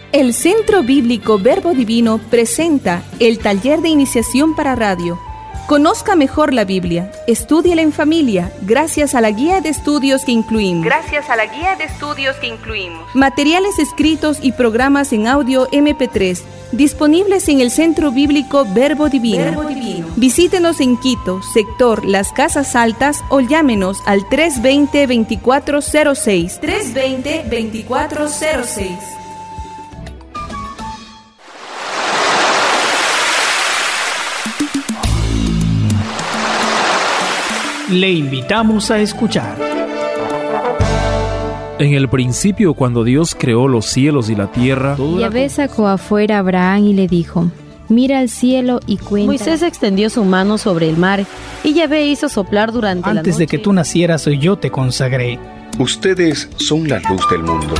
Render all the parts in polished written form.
El Centro Bíblico Verbo Divino presenta el taller de iniciación para radio. Conozca mejor la Biblia, estúdiela en familia, gracias a la guía de estudios que incluimos. Materiales escritos y programas en audio MP3, disponibles en el Centro Bíblico Verbo Divino. Visítenos en Quito, sector Las Casas Altas, o llámenos al 320-2406. 320-2406. Le invitamos a escuchar. En el principio, cuando Dios creó los cielos y la tierra, Yahvé sacó afuera a Abraham y le dijo: mira al cielo y cuenta. Moisés extendió su mano sobre el mar y Yahvé hizo soplar durante la noche. Antes de que tú nacieras, yo te consagré. Ustedes son la luz del mundo.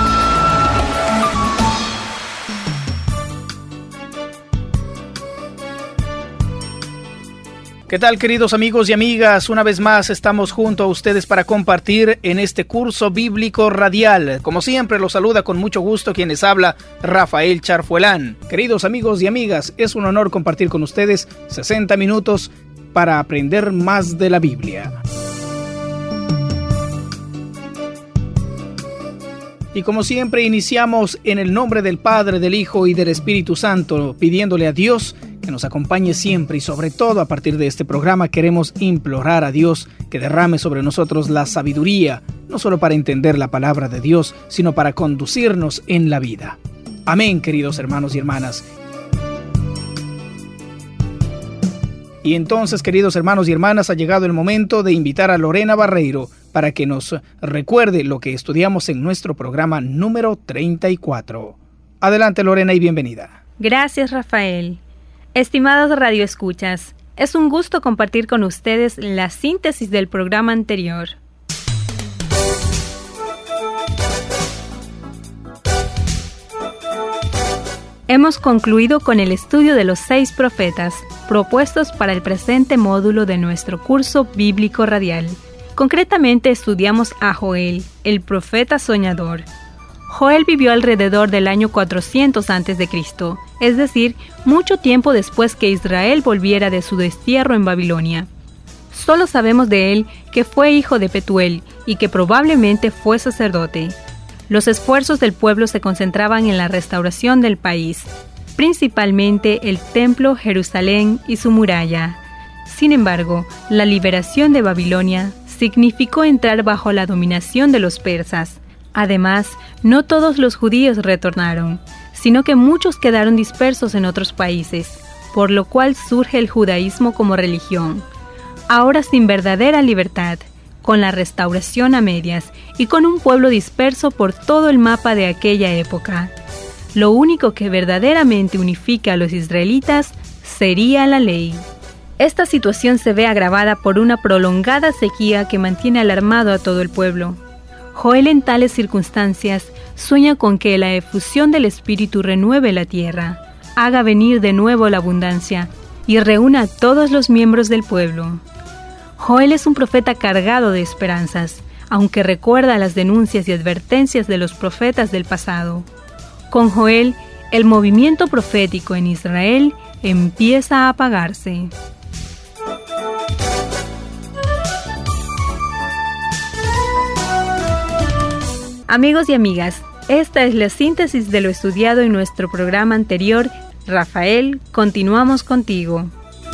¿Qué tal, queridos amigos y amigas? Una vez más estamos junto a ustedes para compartir en este curso bíblico radial. Como siempre, los saluda con mucho gusto quien les habla, Rafael Charfuelán. Queridos amigos y amigas, es un honor compartir con ustedes 60 minutos para aprender más de la Biblia. Y como siempre, iniciamos en el nombre del Padre, del Hijo y del Espíritu Santo, pidiéndole a Dios que nos acompañe siempre, y sobre todo a partir de este programa queremos implorar a Dios que derrame sobre nosotros la sabiduría, no solo para entender la palabra de Dios, sino para conducirnos en la vida. Amén, queridos hermanos y hermanas. Y entonces, queridos hermanos y hermanas, ha llegado el momento de invitar a Lorena Barreiro para que nos recuerde lo que estudiamos en nuestro programa número 34. Adelante, Lorena, y bienvenida. Gracias, Rafael. Estimados radioescuchas, es un gusto compartir con ustedes la síntesis del programa anterior. Hemos concluido con el estudio de los 6 profetas propuestos para el presente módulo de nuestro curso bíblico radial. Concretamente estudiamos a Joel, el profeta soñador. Joel vivió alrededor del año 400 a.C., es decir, mucho tiempo después que Israel volviera de su destierro en Babilonia. Solo sabemos de él que fue hijo de Petuel y que probablemente fue sacerdote. Los esfuerzos del pueblo se concentraban en la restauración del país, principalmente el templo, Jerusalén y su muralla. Sin embargo, la liberación de Babilonia significó entrar bajo la dominación de los persas. Además, no todos los judíos retornaron, sino que muchos quedaron dispersos en otros países, por lo cual surge el judaísmo como religión. Ahora sin verdadera libertad, con la restauración a medias y con un pueblo disperso por todo el mapa de aquella época. Lo único que verdaderamente unifica a los israelitas sería la ley. Esta situación se ve agravada por una prolongada sequía que mantiene alarmado a todo el pueblo. Joel en tales circunstancias sueña con que la efusión del Espíritu renueve la tierra, haga venir de nuevo la abundancia y reúna a todos los miembros del pueblo. Joel es un profeta cargado de esperanzas, aunque recuerda las denuncias y advertencias de los profetas del pasado. Con Joel, el movimiento profético en Israel empieza a apagarse. Amigos y amigas, esta es la síntesis de lo estudiado en nuestro programa anterior. Rafael, continuamos contigo.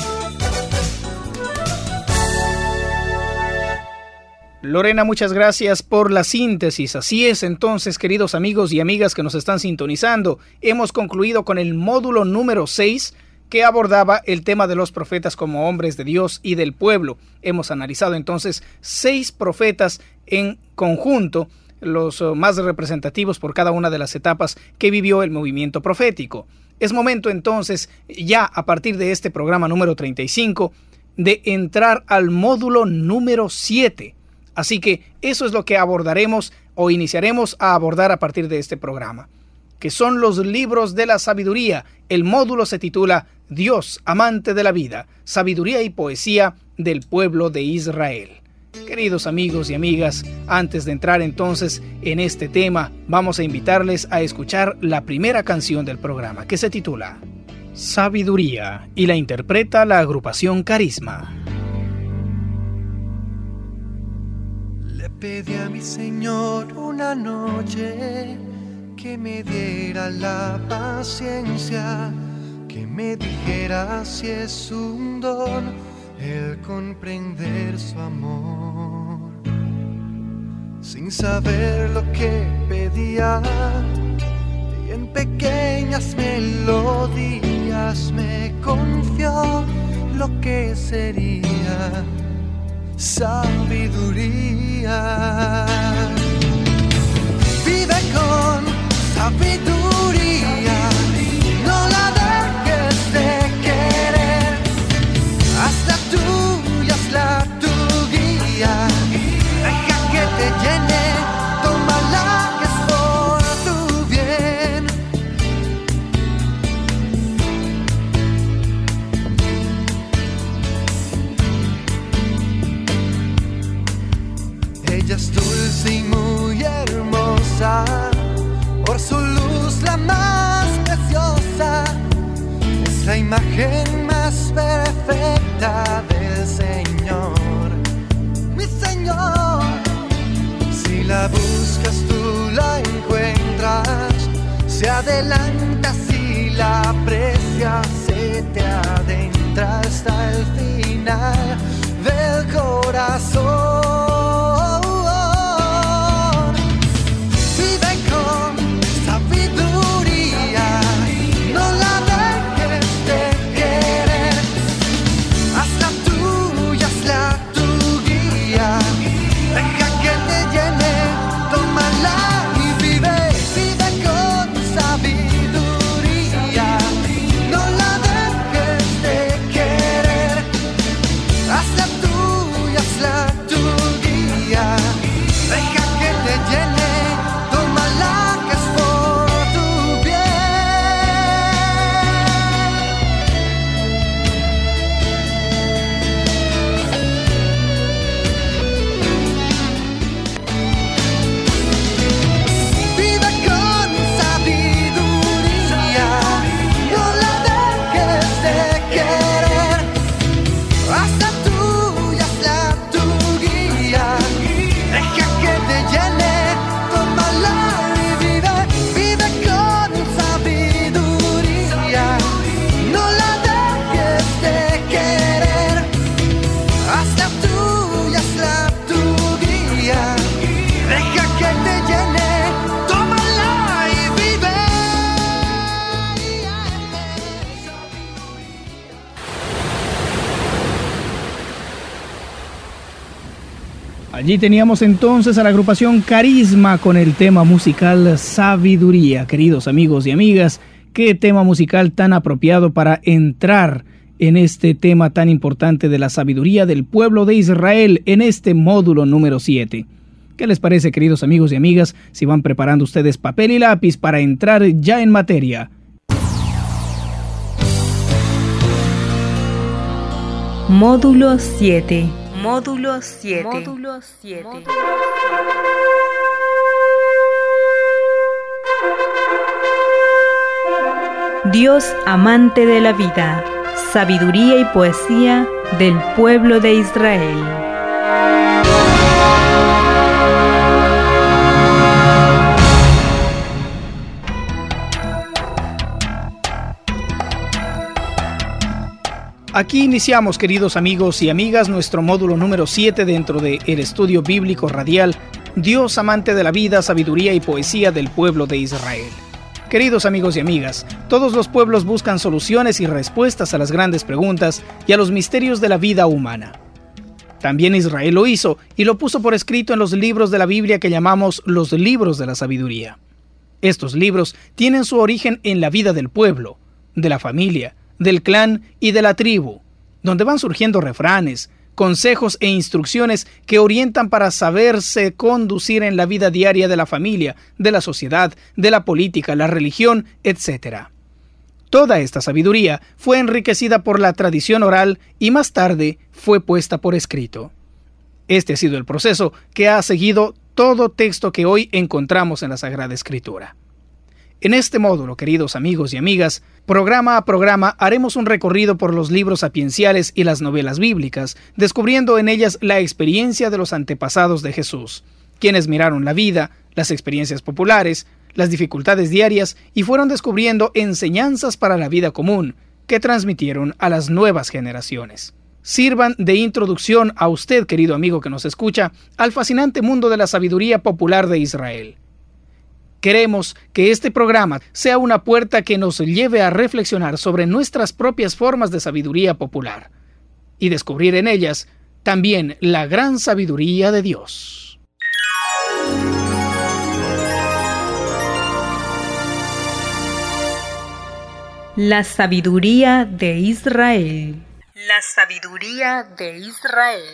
Lorena, muchas gracias por la síntesis. Así es, entonces, queridos amigos y amigas que nos están sintonizando, hemos concluido con el módulo número 6, que abordaba el tema de los profetas como hombres de Dios y del pueblo. Hemos analizado entonces 6 profetas en conjunto, los más representativos por cada una de las etapas que vivió el movimiento profético. Es momento entonces, ya a partir de este programa número 35, de entrar al módulo número 7. Así que eso es lo que abordaremos o iniciaremos a abordar a partir de este programa, que son los libros de la sabiduría. El módulo se titula Dios, amante de la vida, sabiduría y poesía del pueblo de Israel. Queridos amigos y amigas, antes de entrar entonces en este tema, vamos a invitarles a escuchar la primera canción del programa, que se titula Sabiduría, y la interpreta la agrupación Carisma. Le pedí a mi Señor una noche que me diera la paciencia, que me dijera si es un don el comprender su amor. Sin saber lo que pedía, y en pequeñas melodías me confió lo que sería sabiduría. Vive con sabiduría, no la dejes de querer, hazla tuya, hazla tu guía, deja que te llene, tómala que es por tu bien. Ella es dulce y muy hermosa, por su luz la más preciosa, es la imagen más perfecta del Señor, mi Señor. Si la buscas tú la encuentras, se adelanta si la aprecias, se te adentra hasta el final del corazón. Allí teníamos entonces a la agrupación Carisma con el tema musical Sabiduría. Queridos amigos y amigas, qué tema musical tan apropiado para entrar en este tema tan importante de la sabiduría del pueblo de Israel en este módulo número 7. ¿Qué les parece, queridos amigos y amigas, si van preparando ustedes papel y lápiz para entrar ya en materia? Módulo 7. Módulo 7. Módulo 7. Dios amante de la vida, sabiduría y poesía del pueblo de Israel. Aquí iniciamos, queridos amigos y amigas, nuestro módulo número 7 dentro del estudio bíblico radial Dios amante de la vida, sabiduría y poesía del pueblo de Israel. Queridos amigos y amigas, todos los pueblos buscan soluciones y respuestas a las grandes preguntas y a los misterios de la vida humana. También Israel lo hizo y lo puso por escrito en los libros de la Biblia que llamamos los libros de la sabiduría. Estos libros tienen su origen en la vida del pueblo, de la familia, del clan y de la tribu, donde van surgiendo refranes, consejos e instrucciones que orientan para saberse conducir en la vida diaria de la familia, de la sociedad, de la política, la religión, etc. Toda esta sabiduría fue enriquecida por la tradición oral y más tarde fue puesta por escrito. Este ha sido el proceso que ha seguido todo texto que hoy encontramos en la Sagrada Escritura. En este módulo, queridos amigos y amigas, programa a programa haremos un recorrido por los libros sapienciales y las novelas bíblicas, descubriendo en ellas la experiencia de los antepasados de Jesús, quienes miraron la vida, las experiencias populares, las dificultades diarias y fueron descubriendo enseñanzas para la vida común que transmitieron a las nuevas generaciones. Sirvan de introducción a usted, querido amigo que nos escucha, al fascinante mundo de la sabiduría popular de Israel. Queremos que este programa sea una puerta que nos lleve a reflexionar sobre nuestras propias formas de sabiduría popular y descubrir en ellas también la gran sabiduría de Dios. La sabiduría de Israel. La sabiduría de Israel.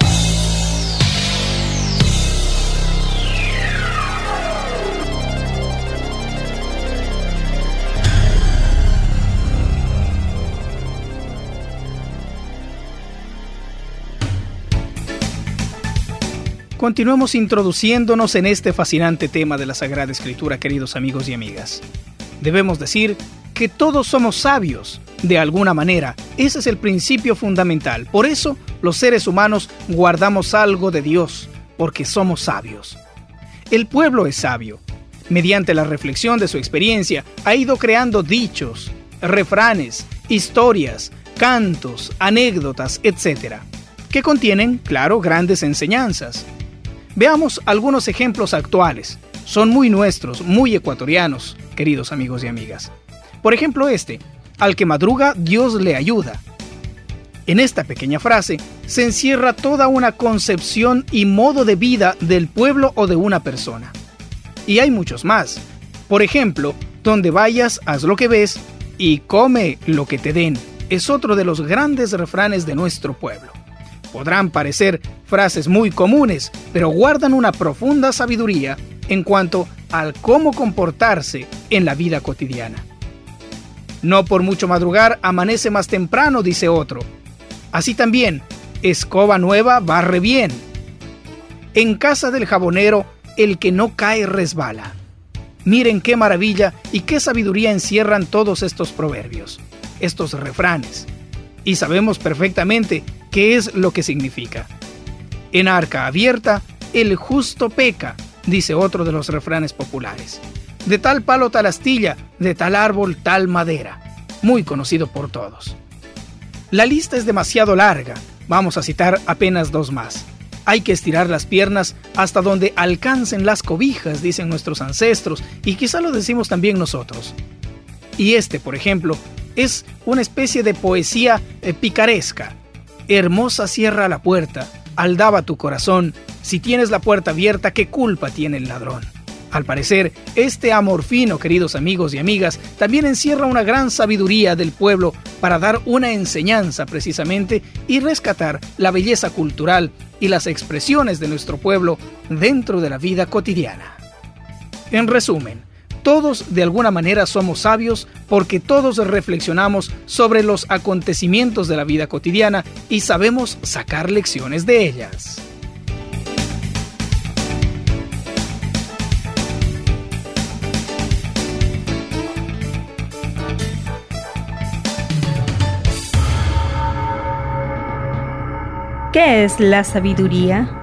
Continuemos introduciéndonos en este fascinante tema de la Sagrada Escritura, queridos amigos y amigas. Debemos decir que todos somos sabios, de alguna manera. Ese es el principio fundamental. Por eso, los seres humanos guardamos algo de Dios, porque somos sabios. El pueblo es sabio. Mediante la reflexión de su experiencia, ha ido creando dichos, refranes, historias, cantos, anécdotas, etc., que contienen, claro, grandes enseñanzas. Veamos algunos ejemplos actuales. Son muy nuestros, muy ecuatorianos, queridos amigos y amigas. Por ejemplo, al que madruga, Dios le ayuda. En esta pequeña frase se encierra toda una concepción y modo de vida del pueblo o de una persona. Y hay muchos más. Por ejemplo, donde vayas, haz lo que ves y come lo que te den. Es otro de los grandes refranes de nuestro pueblo. Podrán parecer frases muy comunes, pero guardan una profunda sabiduría en cuanto al cómo comportarse en la vida cotidiana. No por mucho madrugar amanece más temprano, dice otro. Así también, escoba nueva barre bien. En casa del jabonero, el que no cae resbala. Miren qué maravilla y qué sabiduría encierran todos estos proverbios, estos refranes. Y sabemos perfectamente qué es lo que significa. En arca abierta, el justo peca, dice otro de los refranes populares. De tal palo tal astilla, de tal árbol tal madera. Muy conocido por todos. La lista es demasiado larga. Vamos a citar apenas dos más. Hay que estirar las piernas hasta donde alcancen las cobijas, dicen nuestros ancestros, y quizá lo decimos también nosotros. Y por ejemplo, es una especie de poesía picaresca. Hermosa cierra la puerta, aldaba tu corazón, si tienes la puerta abierta, ¿qué culpa tiene el ladrón? Al parecer, este amor fino, queridos amigos y amigas, también encierra una gran sabiduría del pueblo para dar una enseñanza precisamente y rescatar la belleza cultural y las expresiones de nuestro pueblo dentro de la vida cotidiana. En resumen, todos de alguna manera somos sabios porque todos reflexionamos sobre los acontecimientos de la vida cotidiana y sabemos sacar lecciones de ellas. ¿Qué es la sabiduría?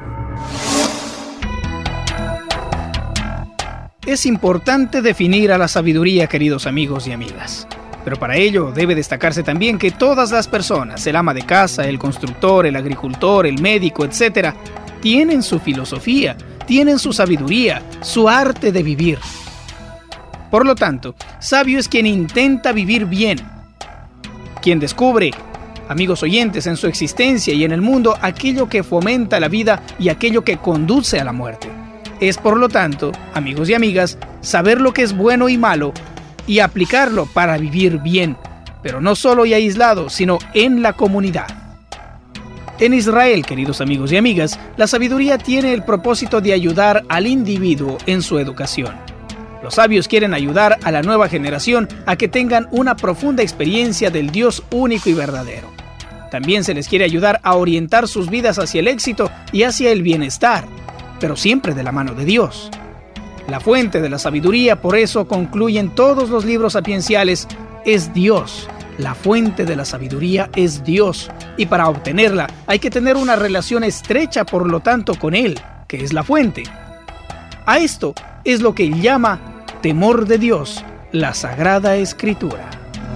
Es importante definir a la sabiduría, queridos amigos y amigas. Pero para ello debe destacarse también que todas las personas, el ama de casa, el constructor, el agricultor, el médico, etc., tienen su filosofía, tienen su sabiduría, su arte de vivir. Por lo tanto, sabio es quien intenta vivir bien, quien descubre, amigos oyentes, en su existencia y en el mundo aquello que fomenta la vida y aquello que conduce a la muerte. Es por lo tanto, amigos y amigas, saber lo que es bueno y malo y aplicarlo para vivir bien, pero no solo y aislado, sino en la comunidad. En Israel, queridos amigos y amigas, la sabiduría tiene el propósito de ayudar al individuo en su educación. Los sabios quieren ayudar a la nueva generación a que tengan una profunda experiencia del Dios único y verdadero. También se les quiere ayudar a orientar sus vidas hacia el éxito y hacia el bienestar, pero siempre de la mano de Dios. La fuente de la sabiduría, por eso concluyen todos los libros sapienciales, es Dios. La fuente de la sabiduría es Dios, y para obtenerla hay que tener una relación estrecha, por lo tanto, con Él, que es la fuente. A esto es lo que llama temor de Dios, la Sagrada Escritura.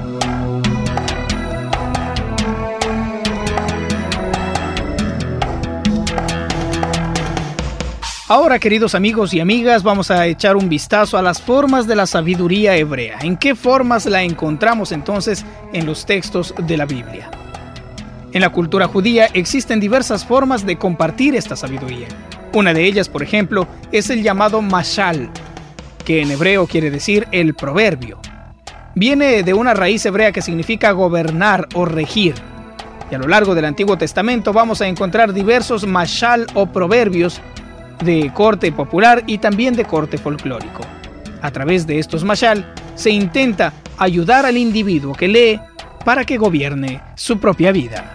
Ahora, queridos amigos y amigas, vamos a echar un vistazo a las formas de la sabiduría hebrea. ¿En qué formas la encontramos entonces en los textos de la Biblia? En la cultura judía existen diversas formas de compartir esta sabiduría. Una de ellas, por ejemplo, es el llamado mashal, que en hebreo quiere decir el proverbio. Viene de una raíz hebrea que significa gobernar o regir. Y a lo largo del Antiguo Testamento vamos a encontrar diversos mashal o proverbios de corte popular y también de corte folclórico. A través de estos mashal se intenta ayudar al individuo que lee para que gobierne su propia vida.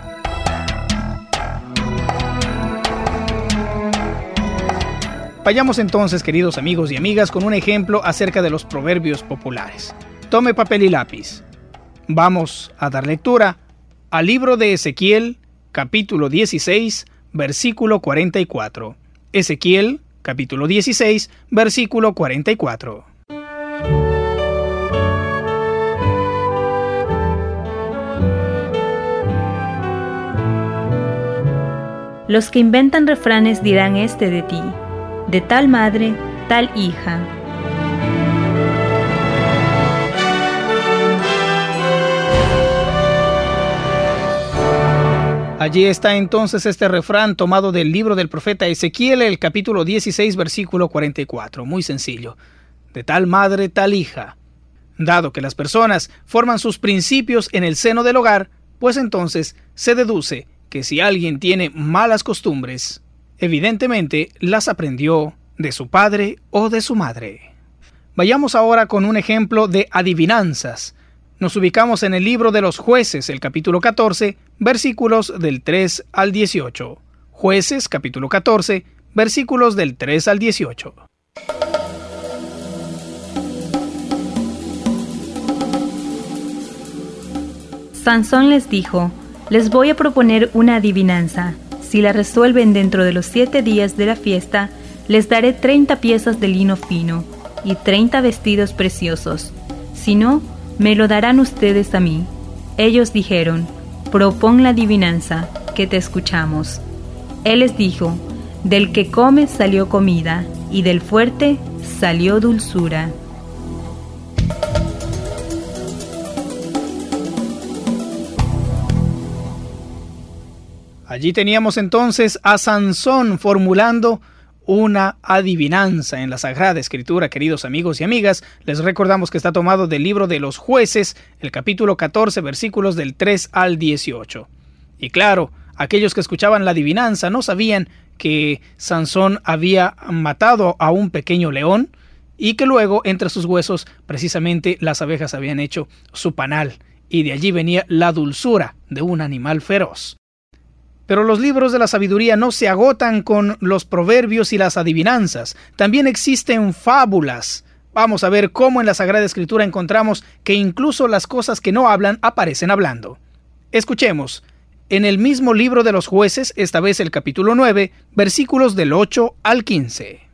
Vayamos entonces, queridos amigos y amigas, con un ejemplo acerca de los proverbios populares. Tome papel y lápiz. Vamos a dar lectura al libro de Ezequiel, capítulo 16, versículo 44. Ezequiel, capítulo 16, versículo 44. Los que inventan refranes dirán este de ti: de tal madre, tal hija. Allí está entonces este refrán tomado del libro del profeta Ezequiel, el capítulo 16, versículo 44. Muy sencillo. De tal madre, tal hija. Dado que las personas forman sus principios en el seno del hogar, pues entonces se deduce que si alguien tiene malas costumbres, evidentemente las aprendió de su padre o de su madre. Vayamos ahora con un ejemplo de adivinanzas. Nos ubicamos en el libro de los Jueces, el capítulo 14, versículos del 3 al 18. Jueces, capítulo 14, versículos del 3 al 18. Sansón les dijo: les voy a proponer una adivinanza. Si la resuelven dentro de los 7 días de la fiesta, les daré 30 piezas de lino fino y 30 vestidos preciosos. Si no, me lo darán ustedes a mí. Ellos dijeron: propón la adivinanza, que te escuchamos. Él les dijo: del que come salió comida, y del fuerte salió dulzura. Allí teníamos entonces a Sansón formulando una adivinanza en la Sagrada Escritura, queridos amigos y amigas. Les recordamos que está tomado del libro de los Jueces, el capítulo 14, versículos del 3 al 18. Y claro, aquellos que escuchaban la adivinanza no sabían que Sansón había matado a un pequeño león y que luego entre sus huesos precisamente las abejas habían hecho su panal, y de allí venía la dulzura de un animal feroz. Pero los libros de la sabiduría no se agotan con los proverbios y las adivinanzas. También existen fábulas. Vamos a ver cómo en la Sagrada Escritura encontramos que incluso las cosas que no hablan aparecen hablando. Escuchemos. En el mismo libro de los Jueces, esta vez el capítulo 9, versículos del 8 al 15.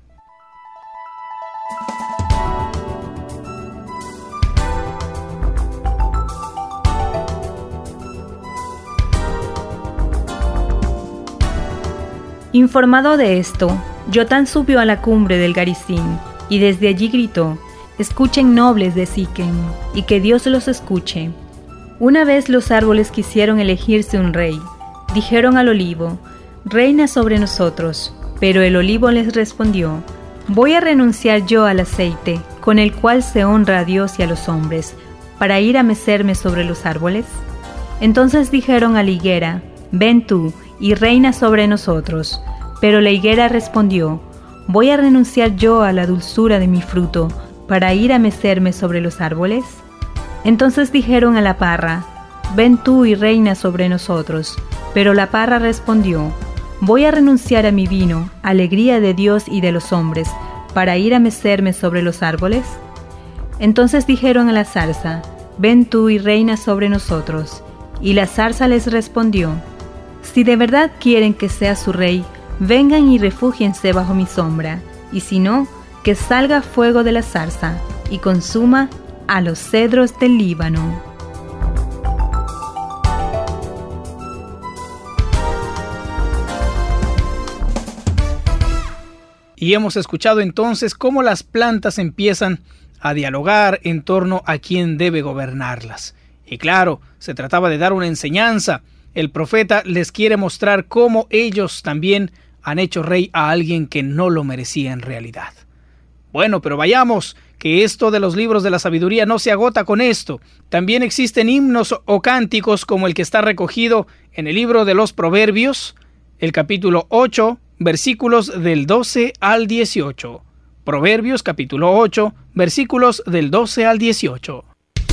Informado de esto, Jotán subió a la cumbre del Garizim, y desde allí gritó: escuchen, nobles de Siquem, y que Dios los escuche. Una vez los árboles quisieron elegirse un rey. Dijeron al olivo: reina sobre nosotros. Pero el olivo les respondió: voy a renunciar yo al aceite, con el cual se honra a Dios y a los hombres, para ir a mecerme sobre los árboles. Entonces dijeron a la higuera: ven tú, y reina sobre nosotros. Pero la higuera respondió: ¿voy a renunciar yo a la dulzura de mi fruto para ir a mecerme sobre los árboles? Entonces dijeron a la parra: ven tú y reina sobre nosotros. Pero la parra respondió, voy a renunciar a mi vino, alegría de Dios y de los hombres, para ir a mecerme sobre los árboles. Entonces dijeron a la zarza, ven tú y reina sobre nosotros. Y la zarza les respondió, si de verdad quieren que sea su rey, vengan y refúgiense bajo mi sombra, y si no, que salga fuego de la zarza y consuma a los cedros del Líbano. Y hemos escuchado entonces cómo las plantas empiezan a dialogar en torno a quién debe gobernarlas. Y claro, se trataba de dar una enseñanza. El profeta les quiere mostrar cómo ellos también han hecho rey a alguien que no lo merecía en realidad. Bueno, pero vayamos, que esto de los libros de la sabiduría no se agota con esto. También existen himnos o cánticos como el que está recogido en el libro de los Proverbios, el capítulo 8, versículos del 12 al 18. Proverbios capítulo 8, versículos del 12 al 18.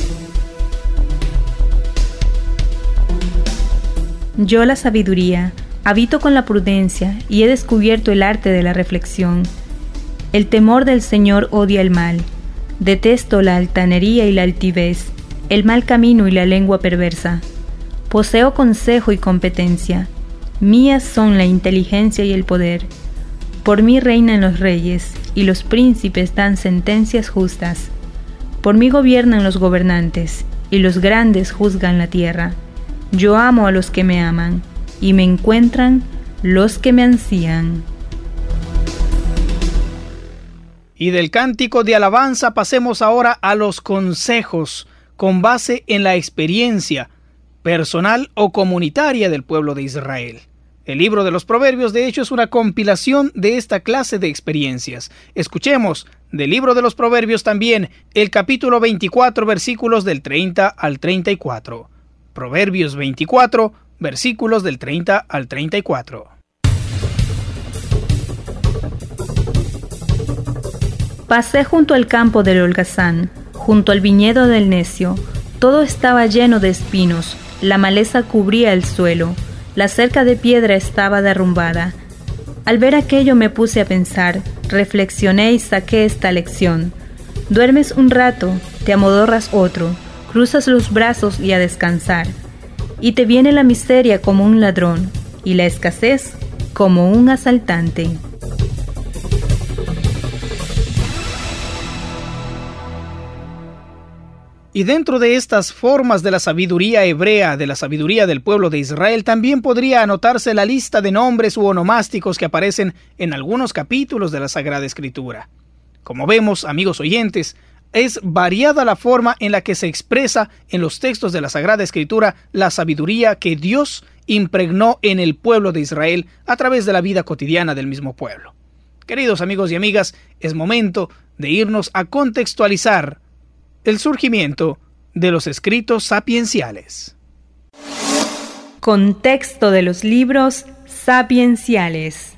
Yo, la sabiduría, habito con la prudencia y he descubierto el arte de la reflexión. El temor del Señor odia el mal. Detesto la altanería y la altivez, el mal camino y la lengua perversa. Poseo consejo y competencia. Mías son la inteligencia y el poder. Por mí reinan los reyes, y los príncipes dan sentencias justas. Por mí gobiernan los gobernantes, y los grandes juzgan la tierra. Yo amo a los que me aman, y me encuentran los que me ansían. Y del cántico de alabanza pasemos ahora a los consejos, con base en la experiencia personal o comunitaria del pueblo de Israel. El libro de los Proverbios, de hecho, es una compilación de esta clase de experiencias. Escuchemos del libro de los Proverbios también el capítulo 24, versículos del 30 al 34. Proverbios 24, versículos del 30 al 34. Pasé junto al campo del holgazán, junto al viñedo del necio. Todo estaba lleno de espinos, la maleza cubría el suelo. La cerca de piedra estaba derrumbada. Al ver aquello me puse a pensar, reflexioné y saqué esta lección. Duermes un rato, te amodorras otro, cruzas los brazos y a descansar. Y te viene la miseria como un ladrón, y la escasez como un asaltante. Y dentro de estas formas de la sabiduría hebrea, de la sabiduría del pueblo de Israel, también podría anotarse la lista de nombres u onomásticos que aparecen en algunos capítulos de la Sagrada Escritura. Como vemos, amigos oyentes, es variada la forma en la que se expresa en los textos de la Sagrada Escritura la sabiduría que Dios impregnó en el pueblo de Israel a través de la vida cotidiana del mismo pueblo. Queridos amigos y amigas, es momento de irnos a contextualizar el surgimiento de los escritos sapienciales. Contexto de los libros sapienciales.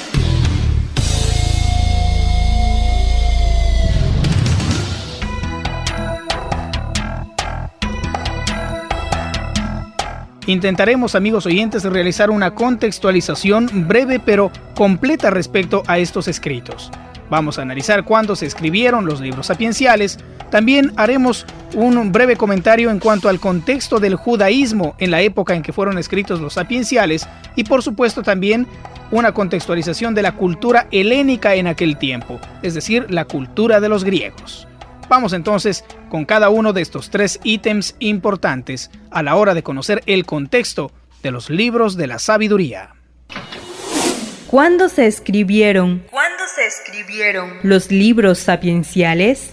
Intentaremos, amigos oyentes, realizar una contextualización breve pero completa respecto a estos escritos. Vamos a analizar cuándo se escribieron los libros sapienciales. También haremos un breve comentario en cuanto al contexto del judaísmo en la época en que fueron escritos los sapienciales y, por supuesto, también una contextualización de la cultura helénica en aquel tiempo, es decir, la cultura de los griegos. Vamos entonces con cada uno de estos tres ítems importantes a la hora de conocer el contexto de los libros de la sabiduría. ¿Cuándo se escribieron los libros sapienciales?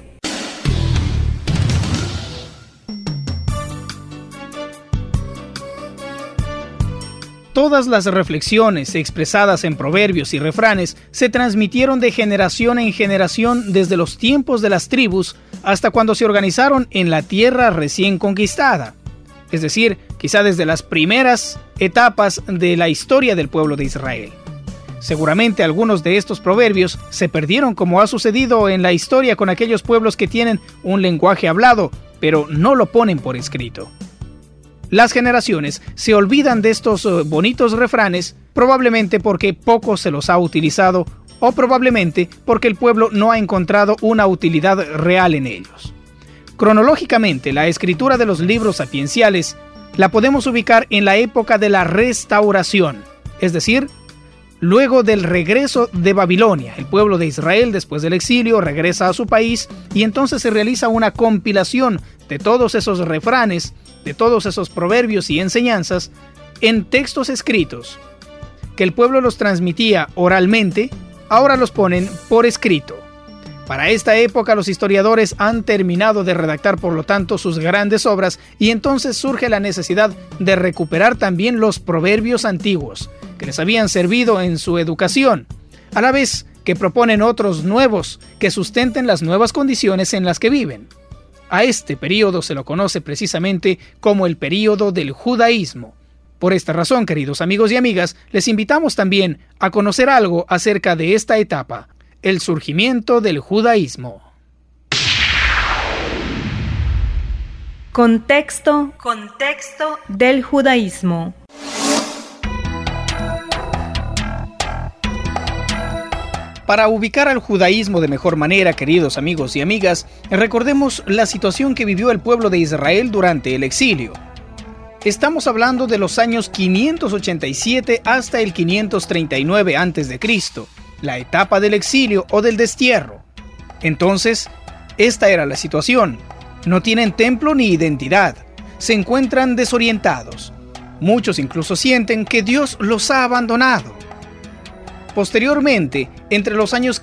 Todas las reflexiones expresadas en proverbios y refranes se transmitieron de generación en generación desde los tiempos de las tribus hasta cuando se organizaron en la tierra recién conquistada. Es decir, quizá desde las primeras etapas de la historia del pueblo de Israel. Seguramente algunos de estos proverbios se perdieron, como ha sucedido en la historia con aquellos pueblos que tienen un lenguaje hablado, pero no lo ponen por escrito. Las generaciones se olvidan de estos bonitos refranes, probablemente porque poco se los ha utilizado o probablemente porque el pueblo no ha encontrado una utilidad real en ellos. Cronológicamente, la escritura de los libros sapienciales la podemos ubicar en la época de la restauración, es decir, luego del regreso de Babilonia. El pueblo de Israel, después del exilio, regresa a su país y entonces se realiza una compilación de todos esos refranes, de todos esos proverbios y enseñanzas en textos escritos, que el pueblo los transmitía oralmente, ahora los ponen por escrito. Para esta época los historiadores han terminado de redactar, por lo tanto, sus grandes obras y entonces surge la necesidad de recuperar también los proverbios antiguos que les habían servido en su educación, a la vez que proponen otros nuevos que sustenten las nuevas condiciones en las que viven. A este período se lo conoce precisamente como el período del judaísmo. Por esta razón, queridos amigos y amigas, les invitamos también a conocer algo acerca de esta etapa, el surgimiento del judaísmo. Contexto del judaísmo. Para ubicar al judaísmo de mejor manera, queridos amigos y amigas, recordemos la situación que vivió el pueblo de Israel durante el exilio. Estamos hablando de los años 587 hasta el 539 a.C., la etapa del exilio o del destierro. Entonces, esta era la situación. No tienen templo ni identidad. Se encuentran desorientados. Muchos incluso sienten que Dios los ha abandonado. Posteriormente, entre los años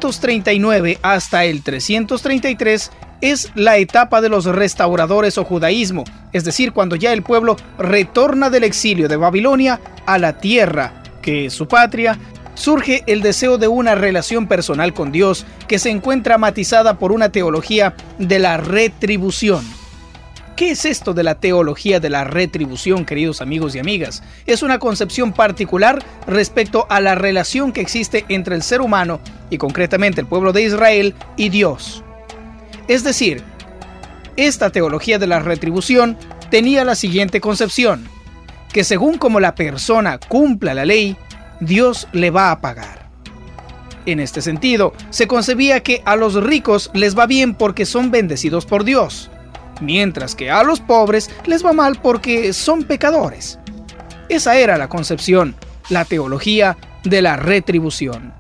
539 hasta el 333, es la etapa de los restauradores o judaísmo, es decir, cuando ya el pueblo retorna del exilio de Babilonia a la tierra, que es su patria, surge el deseo de una relación personal con Dios que se encuentra matizada por una teología de la retribución. ¿Qué es esto de la teología de la retribución, queridos amigos y amigas? Es una concepción particular respecto a la relación que existe entre el ser humano, y concretamente el pueblo de Israel, y Dios. Es decir, esta teología de la retribución tenía la siguiente concepción, que según como la persona cumpla la ley, Dios le va a pagar. En este sentido, se concebía que a los ricos les va bien porque son bendecidos por Dios, mientras que a los pobres les va mal porque son pecadores. Esa era la concepción, la teología de la retribución.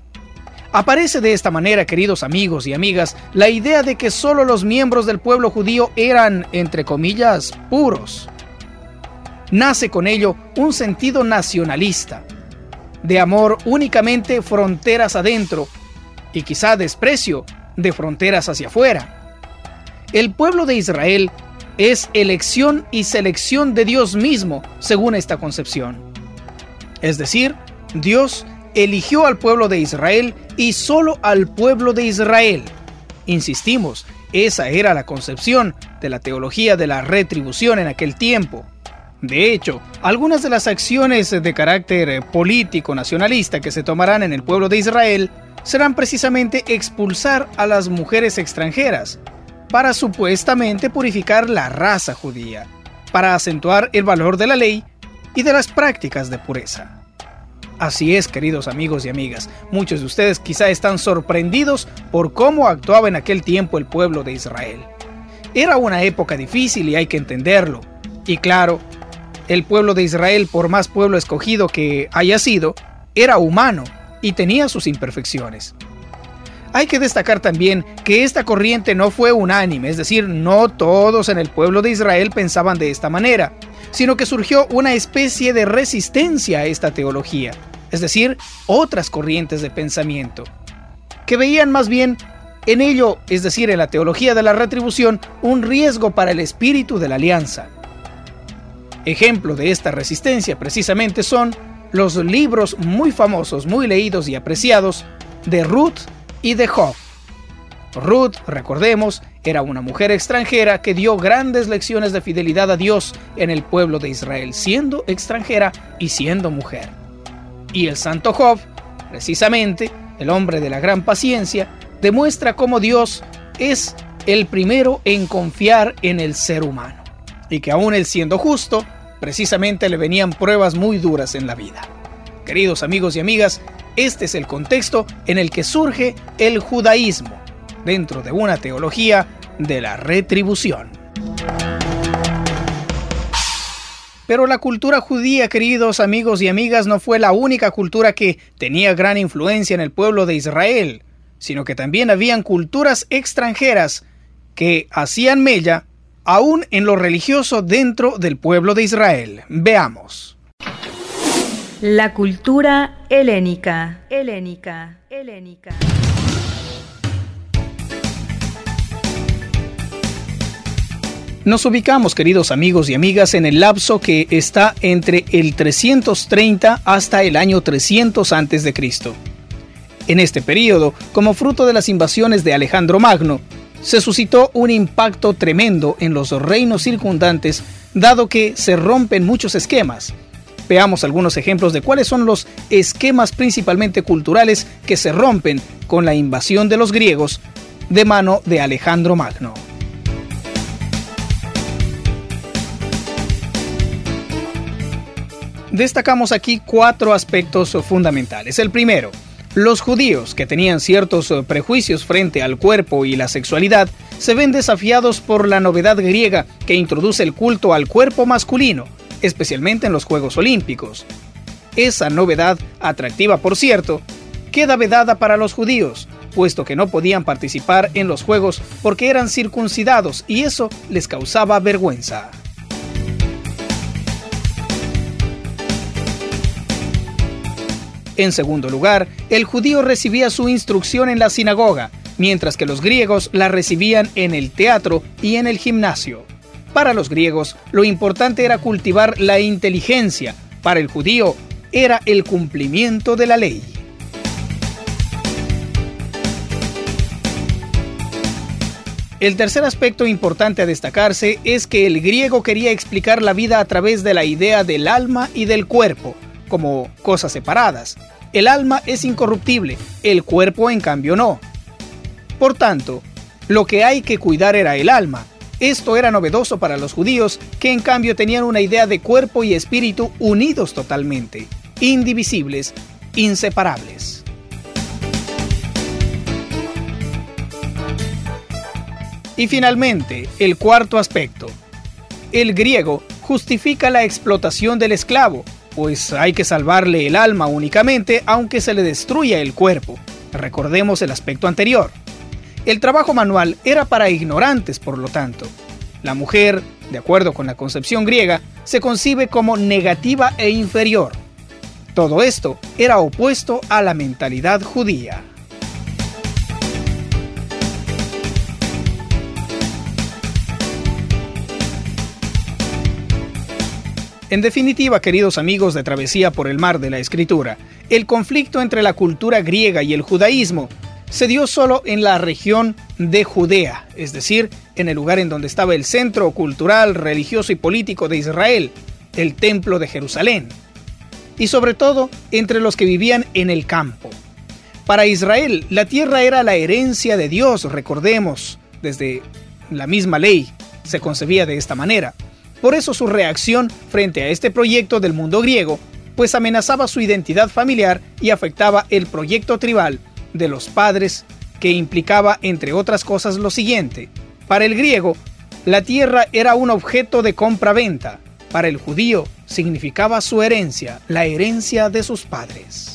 Aparece de esta manera, queridos amigos y amigas, la idea de que solo los miembros del pueblo judío eran, entre comillas, puros. Nace con ello un sentido nacionalista, de amor únicamente fronteras adentro y quizá desprecio de fronteras hacia afuera. El pueblo de Israel es elección y selección de Dios mismo, según esta concepción. Es decir, Dios eligió al pueblo de Israel y solo al pueblo de Israel. Insistimos, esa era la concepción de la teología de la retribución en aquel tiempo. De hecho, algunas de las acciones de carácter político nacionalista que se tomarán en el pueblo de Israel serán precisamente expulsar a las mujeres extranjeras, para supuestamente purificar la raza judía, para acentuar el valor de la ley y de las prácticas de pureza. Así es, queridos amigos y amigas, muchos de ustedes quizá están sorprendidos por cómo actuaba en aquel tiempo el pueblo de Israel. Era una época difícil y hay que entenderlo. Y claro, el pueblo de Israel, por más pueblo escogido que haya sido, era humano y tenía sus imperfecciones. Hay que destacar también que esta corriente no fue unánime, es decir, no todos en el pueblo de Israel pensaban de esta manera, sino que surgió una especie de resistencia a esta teología, es decir, otras corrientes de pensamiento, que veían más bien en ello, es decir, en la teología de la retribución, un riesgo para el espíritu de la alianza. Ejemplo de esta resistencia precisamente son los libros muy famosos, muy leídos y apreciados de Ruth y de Job. Ruth, recordemos, era una mujer extranjera que dio grandes lecciones de fidelidad a Dios en el pueblo de Israel, siendo extranjera y siendo mujer. Y el santo Job, precisamente, el hombre de la gran paciencia, demuestra cómo Dios es el primero en confiar en el ser humano. y que aún él siendo justo, precisamente le venían pruebas muy duras en la vida. Queridos amigos y amigas, este es el contexto en el que surge el judaísmo, dentro de una teología de la retribución. Pero la cultura judía, queridos amigos y amigas, no fue la única cultura que tenía gran influencia en el pueblo de Israel, sino que también habían culturas extranjeras que hacían mella aún en lo religioso dentro del pueblo de Israel. Veamos. La cultura helénica. Nos ubicamos, queridos amigos y amigas, en el lapso que está entre el 330 hasta el año 300 a.C. En este período, como fruto de las invasiones de Alejandro Magno, se suscitó un impacto tremendo en los reinos circundantes, dado que se rompen muchos esquemas. Veamos algunos ejemplos de cuáles son los esquemas principalmente culturales que se rompen con la invasión de los griegos de mano de Alejandro Magno. Destacamos aquí 4 aspectos fundamentales. El primero, los judíos, que tenían ciertos prejuicios frente al cuerpo y la sexualidad, se ven desafiados por la novedad griega que introduce el culto al cuerpo masculino, especialmente en los Juegos Olímpicos. Esa novedad, atractiva por cierto, queda vedada para los judíos, puesto que no podían participar en los Juegos porque eran circuncidados y eso les causaba vergüenza. En segundo lugar, el judío recibía su instrucción en la sinagoga, mientras que los griegos la recibían en el teatro y en el gimnasio. Para los griegos, lo importante era cultivar la inteligencia. Para el judío, era el cumplimiento de la ley. El tercer aspecto importante a destacarse es que el griego quería explicar la vida a través de la idea del alma y del cuerpo, como cosas separadas. El alma es incorruptible, el cuerpo en cambio no. Por tanto, lo que hay que cuidar era el alma. Esto era novedoso para los judíos, que en cambio tenían una idea de cuerpo y espíritu unidos totalmente, indivisibles, inseparables. Y finalmente, el cuarto aspecto. El griego justifica la explotación del esclavo, pues hay que salvarle el alma únicamente aunque se le destruya el cuerpo. Recordemos el aspecto anterior. El trabajo manual era para ignorantes, por lo tanto. La mujer, de acuerdo con la concepción griega, se concibe como negativa e inferior. Todo esto era opuesto a la mentalidad judía. En definitiva, queridos amigos de Travesía por el Mar de la Escritura, el conflicto entre la cultura griega y el judaísmo se dio solo en la región de Judea, es decir, en el lugar en donde estaba el centro cultural, religioso y político de Israel, el Templo de Jerusalén, y sobre todo entre los que vivían en el campo. Para Israel, la tierra era la herencia de Dios, recordemos, desde la misma ley se concebía de esta manera. Por eso su reacción frente a este proyecto del mundo griego, pues amenazaba su identidad familiar y afectaba el proyecto tribal de los padres, que implicaba, entre otras cosas, lo siguiente. Para el griego, la tierra era un objeto de compra-venta. Para el judío, significaba su herencia, la herencia de sus padres.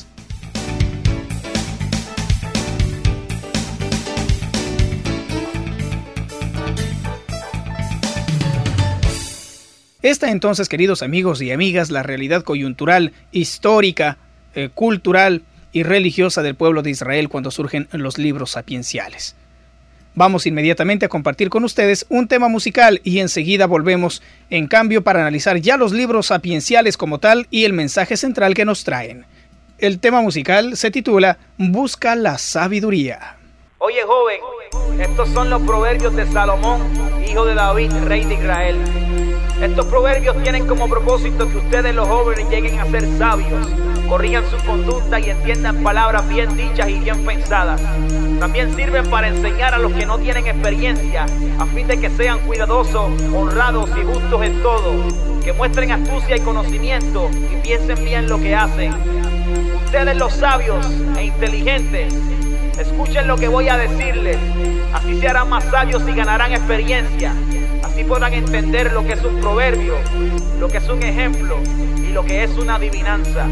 Esta entonces, queridos amigos y amigas, la realidad coyuntural, histórica, cultural y religiosa del pueblo de Israel cuando surgen los libros sapienciales. Vamos inmediatamente a compartir con ustedes un tema musical y enseguida volvemos, en cambio, para analizar ya los libros sapienciales como tal y el mensaje central que nos traen. El tema musical se titula Busca la sabiduría. Oye, joven, estos son los proverbios de Salomón, hijo de David, rey de Israel. Estos proverbios tienen como propósito que ustedes los jóvenes lleguen a ser sabios corrijan su conducta y entiendan palabras bien dichas y bien pensadas. También sirven para enseñar a los que no tienen experiencia, a fin de que sean cuidadosos, honrados y justos en todo, que muestren astucia y conocimiento y piensen bien lo que hacen. Ustedes los sabios e inteligentes, escuchen lo que voy a decirles, así se harán más sabios y ganarán experiencia. Así podrán entender lo que es un proverbio, lo que es un ejemplo y lo que es una adivinanza.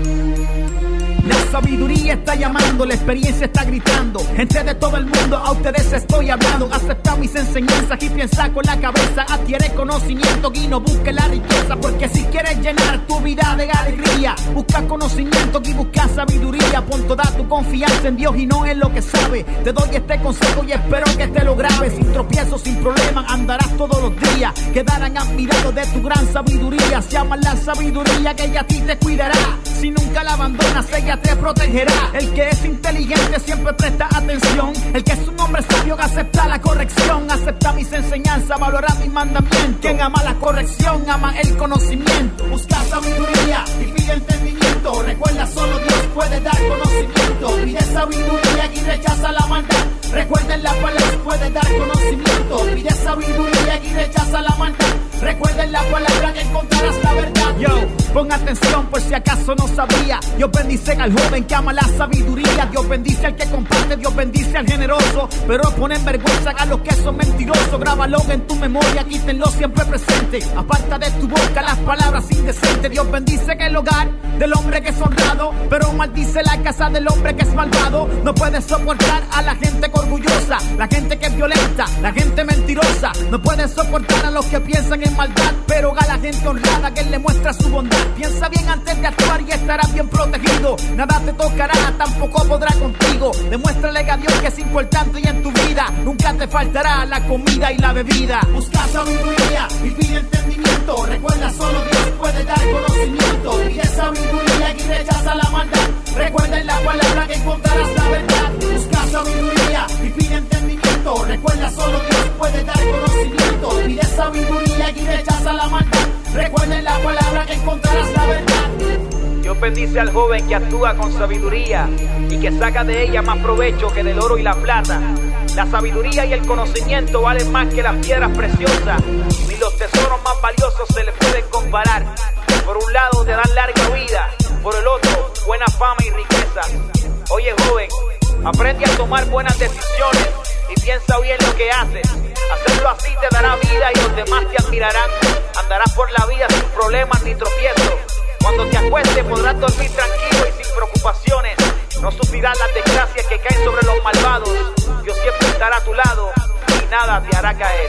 La sabiduría está llamando, la experiencia está gritando. Gente de todo el mundo, a ustedes estoy hablando. Acepta mis enseñanzas y piensa con la cabeza. Adquiere conocimiento y no busque la riqueza. Porque si quieres llenar tu vida de alegría, busca conocimiento y busca sabiduría. Pon toda tu confianza en Dios y no en lo que sabe. Te doy este consejo y espero que te lo grabes. Sin tropiezo, sin problema, andarás todos los días. Quedarán admirados de tu gran sabiduría. Se llama la sabiduría que ella a ti te cuidará. Si nunca la abandonas, ella te protegerá. El que es inteligente siempre presta atención. El que es un hombre sabio que acepta la corrección. Acepta mis enseñanzas, valora mis mandamientos. Quien ama la corrección, ama el conocimiento. Busca sabiduría y pide entendimiento. Recuerda, solo Dios puede dar conocimiento. Pide sabiduría y rechaza la maldad. Recuerden la palabra, puede dar conocimiento. Pide sabiduría y rechaza la maldad. Recuerden la palabra que encontrarás la verdad. Yo, pon atención por si acaso no sabía. Dios bendice al joven que ama la sabiduría. Dios bendice al que comparte, Dios bendice al generoso. Pero pon en vergüenza a los que son mentirosos. Grábalo en tu memoria, quítenlo siempre presente. Aparta de tu boca las palabras indecentes. Dios bendice el hogar del hombre que es honrado, pero maldice la casa del hombre que es malvado. No puedes soportar a la gente orgullosa, la gente que es violenta, la gente mentirosa. No puedes soportar a los que piensan en maldad, pero a la gente honrada que le muestra su bondad. Piensa bien antes de actuar y estarás bien protegido. Nada te tocará, tampoco podrá contigo. Demuéstrale a Dios que es importante y en tu vida nunca te faltará la comida y la bebida. Busca sabiduría y pide entendimiento. Recuerda, solo Dios puede dar conocimiento. Pide sabiduría y rechaza la maldad. Recuerda en la palabra que encontrarás la verdad. Busca sabiduría y pide entendimiento. Recuerda, solo Dios puede dar conocimiento. Pide sabiduría y rechaza la maldad. Recuerda en la palabra que encontrarás la verdad. Dios bendice al joven que actúa con sabiduría y que saca de ella más provecho que del oro y la plata. La sabiduría y el conocimiento valen más que las piedras preciosas, ni los tesoros más valiosos se les pueden comparar. Por un lado te dan larga vida, por el otro buena fama y riqueza. Oye joven, aprende a tomar buenas decisiones y piensa bien lo que haces. Hacerlo así te dará vida y los demás te admirarán. Andarás por la vida sin problemas ni tropiezos. Cuando te acuestes podrás dormir tranquilo y sin preocupaciones. No sufrirás las desgracias que caen sobre los malvados. Dios siempre estará a tu lado y nada te hará caer.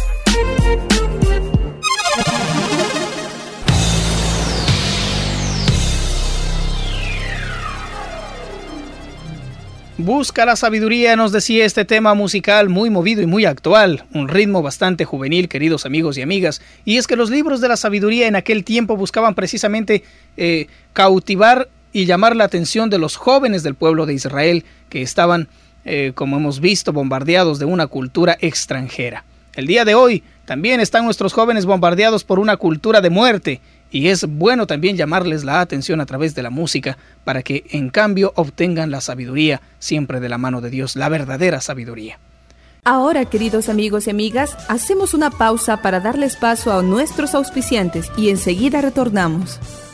Busca la sabiduría, nos decía este tema musical muy movido y muy actual, un ritmo bastante juvenil, queridos amigos y amigas. Y es que los libros de la sabiduría en aquel tiempo buscaban precisamente cautivar y llamar la atención de los jóvenes del pueblo de Israel que estaban, como hemos visto, bombardeados de una cultura extranjera. El día de hoy también están nuestros jóvenes bombardeados por una cultura de muerte. Y es bueno también llamarles la atención a través de la música para que en cambio obtengan la sabiduría siempre de la mano de Dios, la verdadera sabiduría. Ahora, queridos amigos y amigas, hacemos una pausa para darles paso a nuestros auspiciantes y enseguida retornamos.